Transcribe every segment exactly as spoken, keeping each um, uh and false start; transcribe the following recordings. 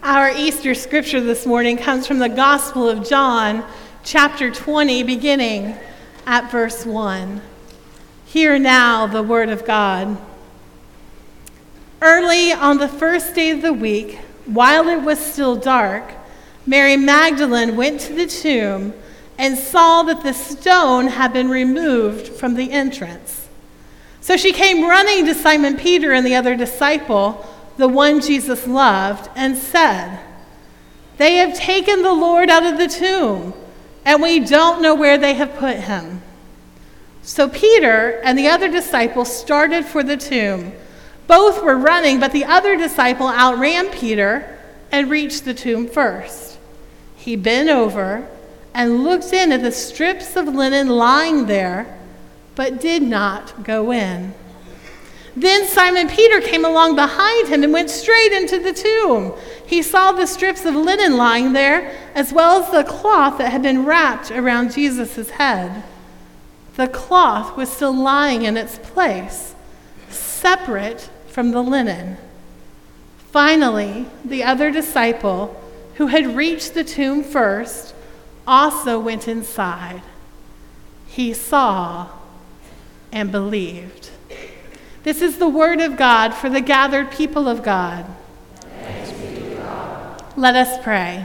Our Easter scripture this morning comes from the Gospel of John, chapter twenty, beginning at verse one. Hear now the word of God. Early on the first day of the week, while it was still dark, Mary Magdalene went to the tomb and saw that the stone had been removed from the entrance. So she came running to Simon Peter and the other disciple, the one Jesus loved, and said, "They have taken the Lord out of the tomb, and we don't know where they have put him." So Peter and the other disciple started for the tomb. Both were running, but the other disciple outran Peter and reached the tomb first. He bent over and looked in at the strips of linen lying there, but did not go in. Then Simon Peter came along behind him and went straight into the tomb. He saw the strips of linen lying there, as well as the cloth that had been wrapped around Jesus' head. The cloth was still lying in its place, separate from the linen. Finally, the other disciple, who had reached the tomb first, also went inside. He saw and believed. This is the word of God for the gathered people of God. Thanks be to God. Let us pray.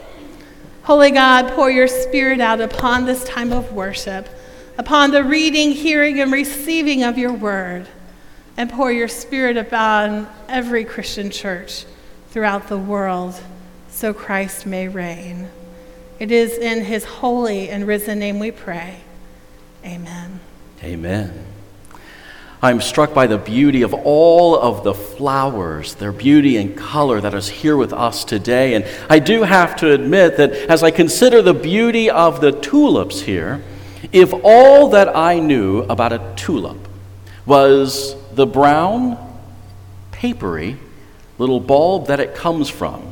Holy God, pour your Spirit out upon this time of worship, upon the reading, hearing, and receiving of your word, and pour your Spirit upon every Christian church throughout the world, so Christ may reign. It is in his holy and risen name we pray. Amen. Amen. I'm struck by the beauty of all of the flowers, their beauty and color that is here with us today. And I do have to admit that as I consider the beauty of the tulips here, if all that I knew about a tulip was the brown, papery little bulb that it comes from,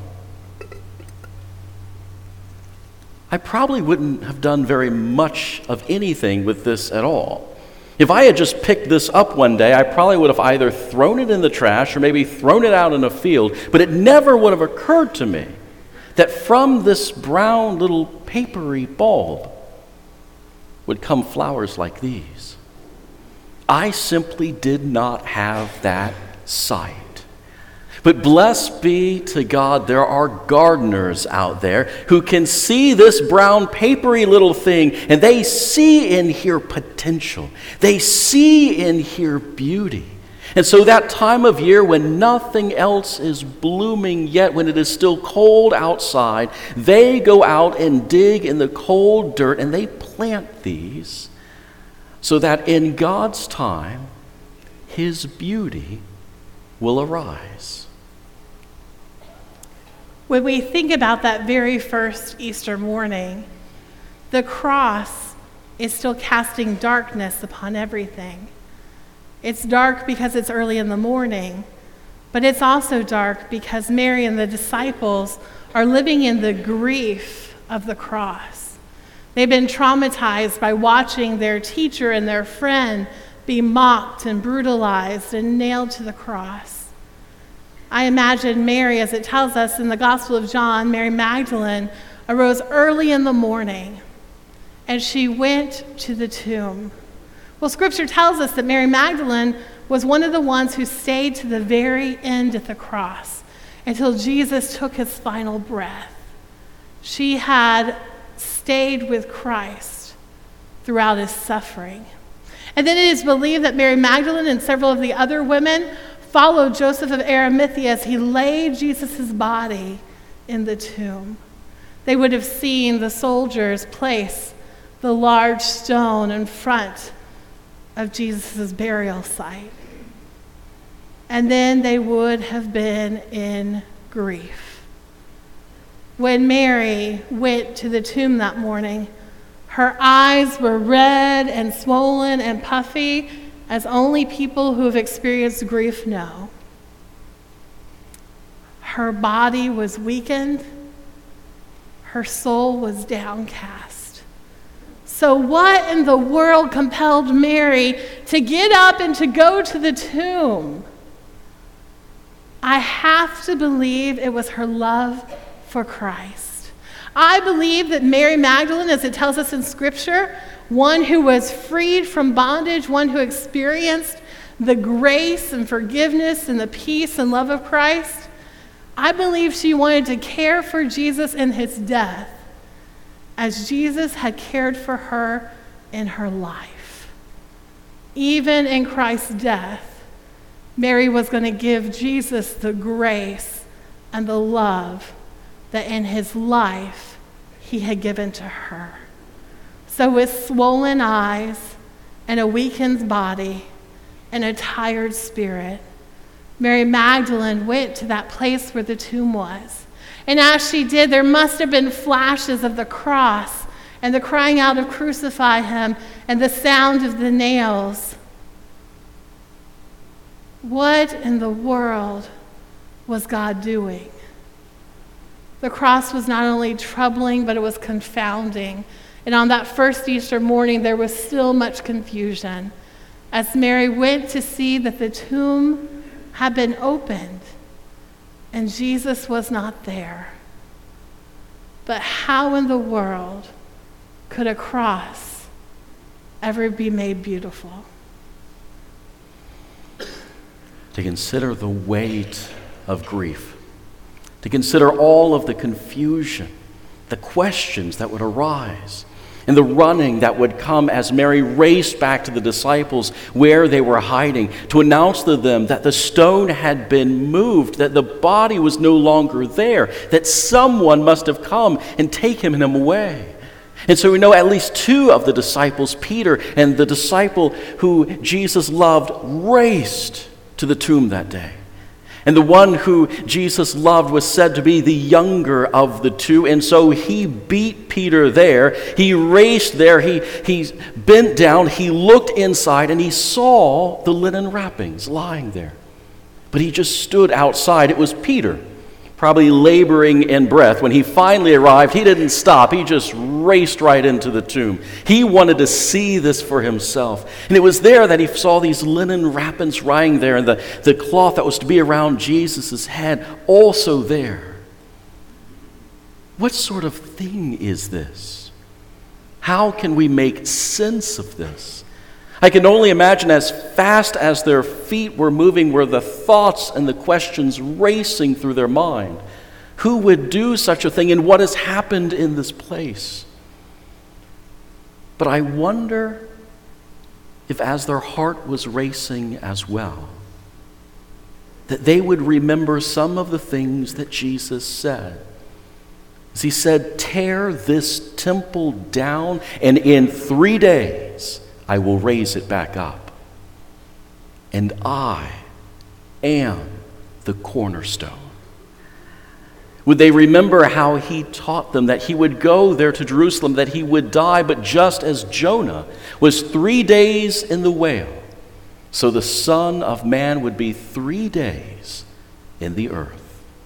I probably wouldn't have done very much of anything with this at all. If I had just picked this up one day, I probably would have either thrown it in the trash or maybe thrown it out in a field, but it never would have occurred to me that from this brown little papery bulb would come flowers like these. I simply did not have that sight. But blessed be to God, there are gardeners out there who can see this brown papery little thing, and they see and hear potential. They see and hear beauty. And so that time of year when nothing else is blooming yet, when it is still cold outside, they go out and dig in the cold dirt and they plant these so that in God's time, his beauty will arise. When we think about that very first Easter morning, the cross is still casting darkness upon everything. It's dark because it's early in the morning, but it's also dark because Mary and the disciples are living in the grief of the cross. They've been traumatized by watching their teacher and their friend be mocked and brutalized and nailed to the cross. I imagine Mary, as it tells us in the Gospel of John, Mary Magdalene arose early in the morning and she went to the tomb. Well, Scripture tells us that Mary Magdalene was one of the ones who stayed to the very end at the cross until Jesus took his final breath. She had stayed with Christ throughout his suffering. And then it is believed that Mary Magdalene and several of the other women followed Joseph of Arimathea as he laid Jesus' body in the tomb. They would have seen the soldiers place the large stone in front of Jesus' burial site. And then they would have been in grief. When Mary went to the tomb that morning, her eyes were red and swollen and puffy, as only people who have experienced grief know. Her body was weakened. Her soul was downcast. So what in the world compelled Mary to get up and to go to the tomb? I have to believe it was her love for Christ. I believe that Mary Magdalene, as it tells us in Scripture, one who was freed from bondage, one who experienced the grace and forgiveness and the peace and love of Christ, I believe she wanted to care for Jesus in his death as Jesus had cared for her in her life. Even in Christ's death, Mary was going to give Jesus the grace and the love that in his life he had given to her. So with swollen eyes and a weakened body and a tired spirit, Mary Magdalene went to that place where the tomb was. And as she did, there must have been flashes of the cross and the crying out of "Crucify him," and the sound of the nails. What in the world was God doing? The cross was not only troubling, but it was confounding. And on that first Easter morning, there was still much confusion as Mary went to see that the tomb had been opened and Jesus was not there. But how in the world could a cross ever be made beautiful? To consider the weight of grief, to consider all of the confusion, the questions that would arise, and the running that would come as Mary raced back to the disciples where they were hiding to announce to them that the stone had been moved, that the body was no longer there, that someone must have come and taken him away. And so we know at least two of the disciples, Peter and the disciple who Jesus loved, raced to the tomb that day. And the one who Jesus loved was said to be the younger of the two, and so he beat Peter there. He raced there, he, he bent down, he looked inside, and he saw the linen wrappings lying there. But he just stood outside. It was Peter, probably laboring in breath. When he finally arrived, he didn't stop. He just raced right into the tomb. He wanted to see this for himself. And it was there that he saw these linen wrappings lying there, and the, the cloth that was to be around Jesus' head also there. What sort of thing is this? How can we make sense of this? I can only imagine as fast as their feet were moving were the thoughts and the questions racing through their mind. Who would do such a thing, and what has happened in this place? But I wonder if as their heart was racing as well, that they would remember some of the things that Jesus said. As he said, "Tear this temple down, and in three days I will raise it back up. And I am the cornerstone." Would they remember how he taught them that he would go there to Jerusalem, that he would die, but just as Jonah was three days in the whale, so the Son of Man would be three days in the earth.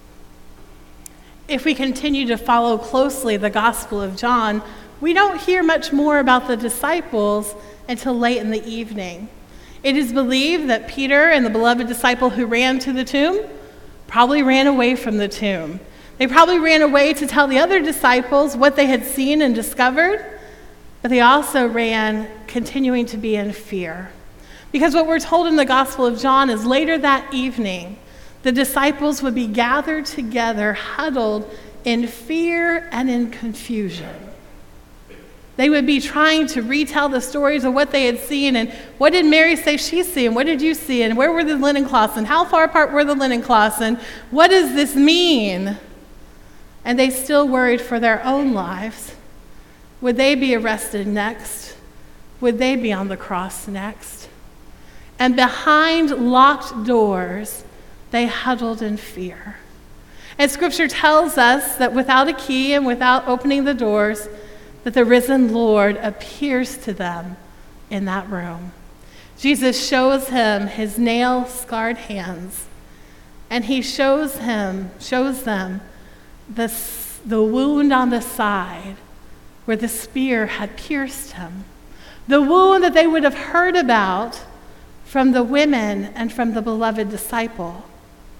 If we continue to follow closely the Gospel of John, we don't hear much more about the disciples until late in the evening. It is believed that Peter and the beloved disciple who ran to the tomb probably ran away from the tomb. They probably ran away to tell the other disciples what they had seen and discovered, but they also ran continuing to be in fear. Because what we're told in the Gospel of John is later that evening, the disciples would be gathered together, huddled in fear and in confusion. They would be trying to retell the stories of what they had seen, and what did Mary say she's seen? What did you see? And where were the linen cloths? And how far apart were the linen cloths? And what does this mean? And they still worried for their own lives. Would they be arrested next? Would they be on the cross next? And behind locked doors, they huddled in fear. And Scripture tells us that without a key and without opening the doors, that the risen Lord appears to them in that room. Jesus shows him his nail-scarred hands, and he shows him, shows them the, the wound on the side where the spear had pierced him, the wound that they would have heard about from the women and from the beloved disciple.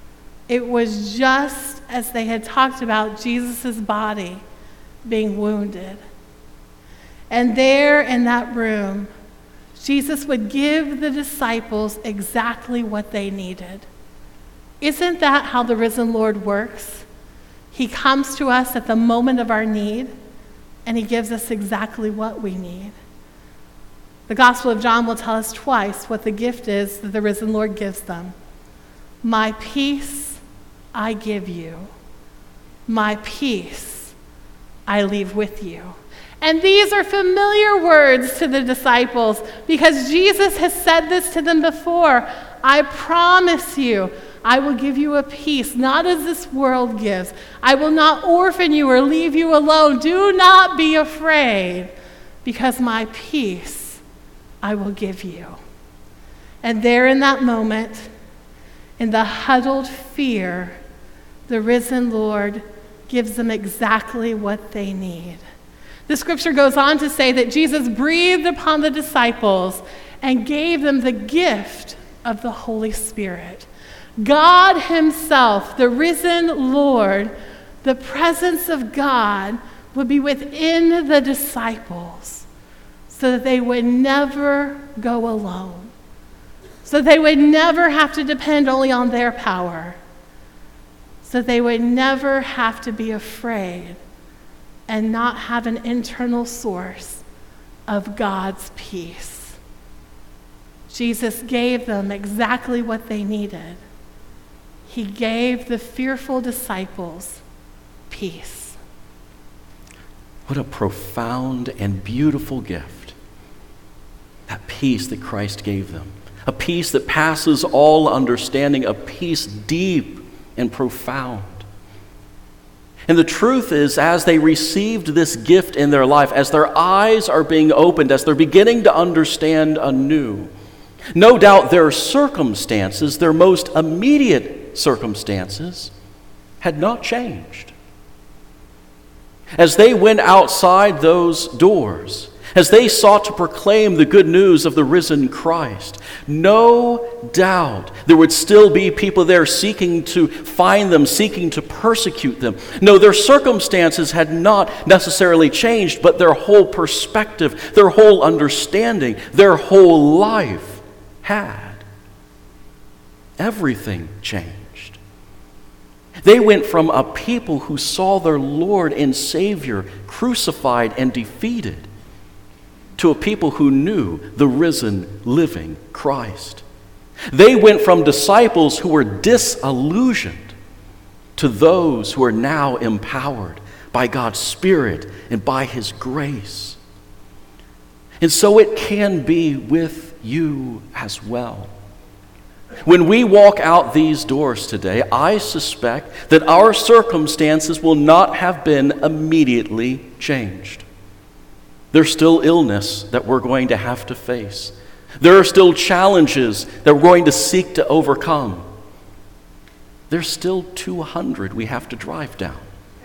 It was just as they had talked about Jesus' body being wounded. And there in that room, Jesus would give the disciples exactly what they needed. Isn't that how the risen Lord works? He comes to us at the moment of our need, and he gives us exactly what we need. The Gospel of John will tell us twice what the gift is that the risen Lord gives them. My peace I give you. My peace I leave with you. And these are familiar words to the disciples because Jesus has said this to them before. I promise you, I will give you a peace, not as this world gives. I will not orphan you or leave you alone. Do not be afraid, because my peace I will give you. And there in that moment, in the huddled fear, the risen Lord gives them exactly what they need. The scripture goes on to say that Jesus breathed upon the disciples and gave them the gift of the Holy Spirit. God himself, the risen Lord, the presence of God would be within the disciples so that they would never go alone, so they would never have to depend only on their power, so they would never have to be afraid and not have an internal source of God's peace. Jesus gave them exactly what they needed. He gave the fearful disciples peace. What a profound and beautiful gift. That peace that Christ gave them. A peace that passes all understanding, a peace deep and profound. And the truth is, as they received this gift in their life, as their eyes are being opened, as they're beginning to understand anew, no doubt their circumstances, their most immediate circumstances, had not changed. As they went outside those doors, as they sought to proclaim the good news of the risen Christ, no doubt there would still be people there seeking to find them, seeking to persecute them. No, their circumstances had not necessarily changed, but their whole perspective, their whole understanding, their whole life had. Everything changed. They went from a people who saw their Lord and Savior crucified and defeated to a people who knew the risen, living Christ. They went from disciples who were disillusioned to those who are now empowered by God's Spirit and by His grace. And so it can be with you as well. When we walk out these doors today, I suspect that our circumstances will not have been immediately changed. There's still illness that we're going to have to face. There are still challenges that we're going to seek to overcome. There's still two hundred we have to drive down.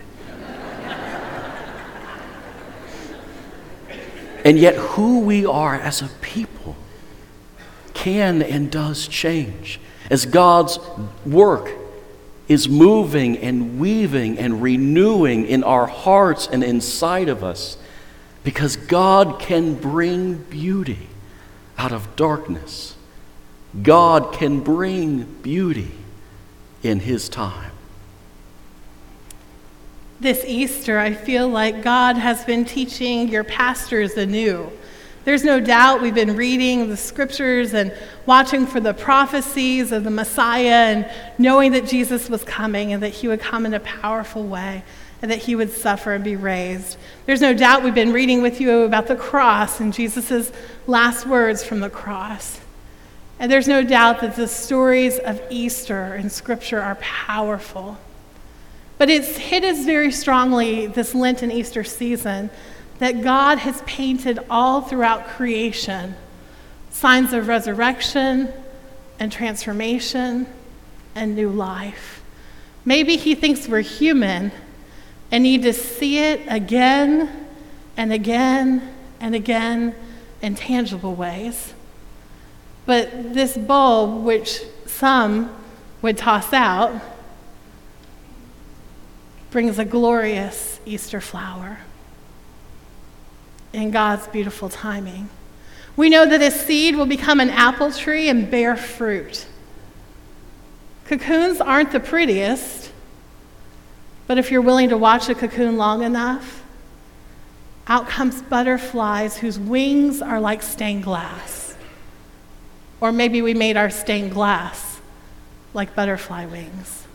And yet who we are as a people can and does change as God's work is moving and weaving and renewing in our hearts and inside of us, because God can bring beauty out of darkness. God can bring beauty in His time. This Easter, I feel like God has been teaching your pastors anew. There's no doubt we've been reading the scriptures and watching for the prophecies of the Messiah and knowing that Jesus was coming and that He would come in a powerful way and that He would suffer and be raised. There's no doubt we've been reading with you about the cross and Jesus' last words from the cross. And there's no doubt that the stories of Easter in Scripture are powerful. But it's hit us very strongly this Lent and Easter season that God has painted all throughout creation signs of resurrection and transformation and new life. Maybe He thinks we're human and need to see it again and again and again in tangible ways. But this bulb, which some would toss out, brings a glorious Easter flower in God's beautiful timing. We know that a seed will become an apple tree and bear fruit. Cocoons aren't the prettiest, but if you're willing to watch a cocoon long enough, out comes butterflies whose wings are like stained glass. Or maybe we made our stained glass like butterfly wings.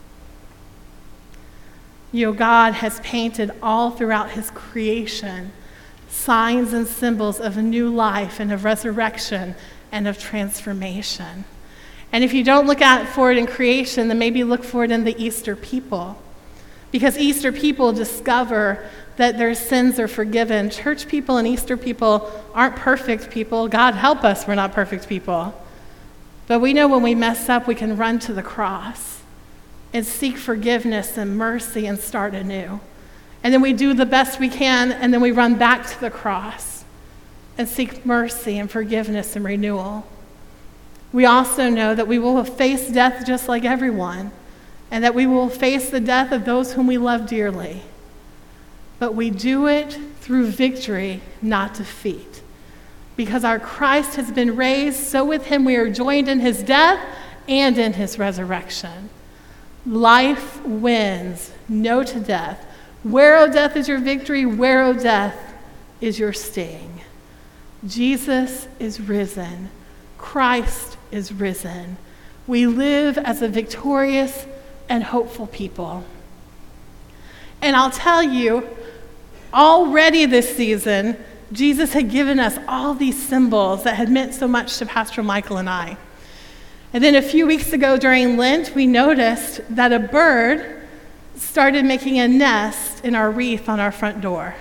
You know, God has painted all throughout his creation signs and symbols of a new life and of resurrection and of transformation. And if you don't look out for it in creation, then maybe look for it in the Easter people. Because Easter people discover that their sins are forgiven. Church people and Easter people aren't perfect people. God help us, we're not perfect people. But we know when we mess up, we can run to the cross and seek forgiveness and mercy and start anew. And then we do the best we can, and then we run back to the cross and seek mercy and forgiveness and renewal. We also know that we will face death just like everyone, and that we will face the death of those whom we love dearly. But we do it through victory, not defeat. Because our Christ has been raised, so with him we are joined in his death and in his resurrection. Life wins, no to death. Where, O death, is your victory? Where, O death, is your sting? Jesus is risen. Christ is risen. We live as a victorious and hopeful people. And I'll tell you, already this season, Jesus had given us all these symbols that had meant so much to Pastor Michael and I. And then a few weeks ago during Lent, we noticed that a bird started making a nest in our wreath on our front door.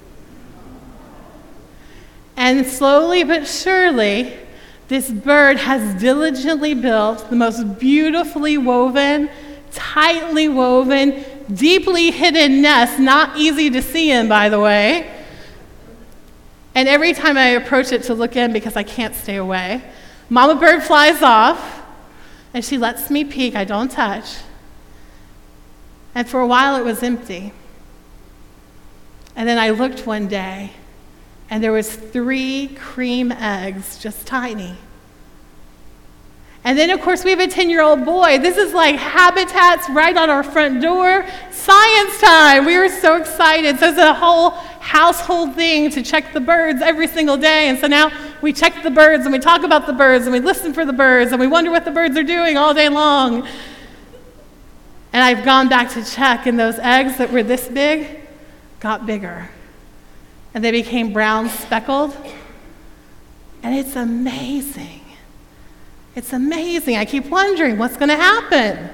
And slowly but surely, this bird has diligently built the most beautifully woven, tightly woven, deeply hidden nest, not easy to see in, by the way. And every time I approach it to look in, because I can't stay away, Mama Bird flies off, and she lets me peek. I don't touch. And for a while it was empty. And then I looked one day, and there was three cream eggs, just tiny. And then, of course, we have a ten-year-old boy. This is like habitats right on our front door. Science time. We were so excited. So it's a whole household thing to check the birds every single day. And so now we check the birds, and we talk about the birds, and we listen for the birds, and we wonder what the birds are doing all day long. And I've gone back to check, and those eggs that were this big got bigger. And they became brown speckled. And it's amazing. It's amazing. I keep wondering what's going to happen.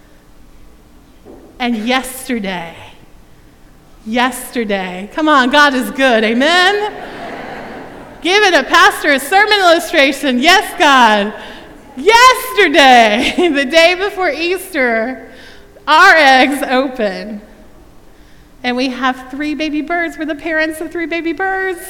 And yesterday, yesterday, come on, God is good, amen? Give it a pastor, a sermon illustration. Yes, God. Yesterday, the day before Easter, our eggs open. And we have three baby birds. We're the parents of three baby birds.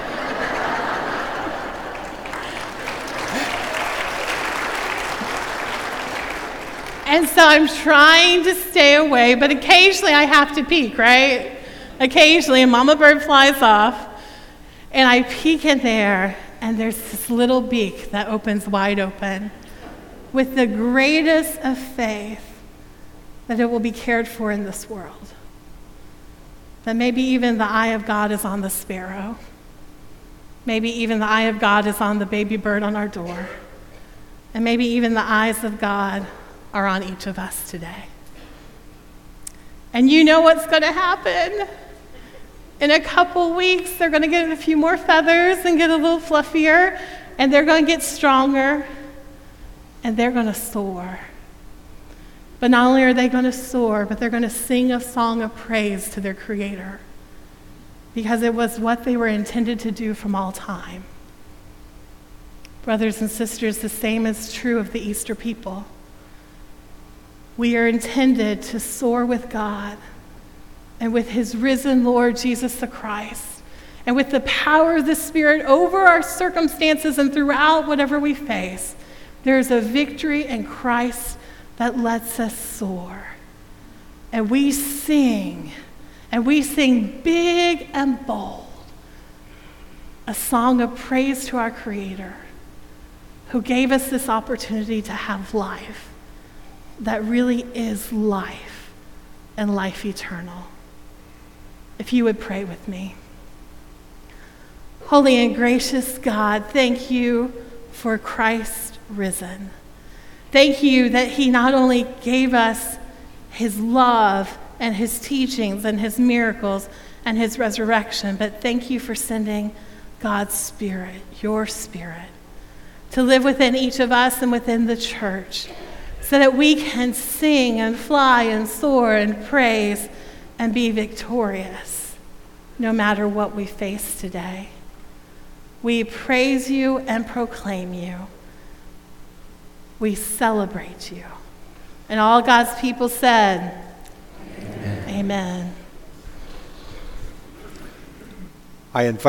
And so I'm trying to stay away, but occasionally I have to peek, right? Occasionally, and Mama Bird flies off, and I peek in there, and there's this little beak that opens wide open with the greatest of faith that it will be cared for in this world. That maybe even the eye of God is on the sparrow. Maybe even the eye of God is on the baby bird on our door. And maybe even the eyes of God are on each of us today. And you know what's going to happen. In a couple weeks, they're going to get a few more feathers and get a little fluffier, and they're going to get stronger, and they're going to soar. But not only are they going to soar, but they're going to sing a song of praise to their Creator, because it was what they were intended to do from all time. Brothers and sisters, the same is true of the Easter people. We are intended to soar with God and with his risen Lord Jesus the Christ, and with the power of the Spirit over our circumstances and throughout whatever we face. There is a victory in Christ that lets us soar. and we sing, and we sing big and bold, a song of praise to our Creator, who gave us this opportunity to have life that really is life and life eternal. If you would pray with me. Holy and gracious God, thank you for Christ risen. Thank you that he not only gave us his love and his teachings and his miracles and his resurrection, but thank you for sending God's Spirit, your Spirit, to live within each of us and within the church, so that we can sing and fly and soar and praise and be victorious no matter what we face today. We praise you and proclaim you. We celebrate you. And all God's people said, Amen. Amen. I invite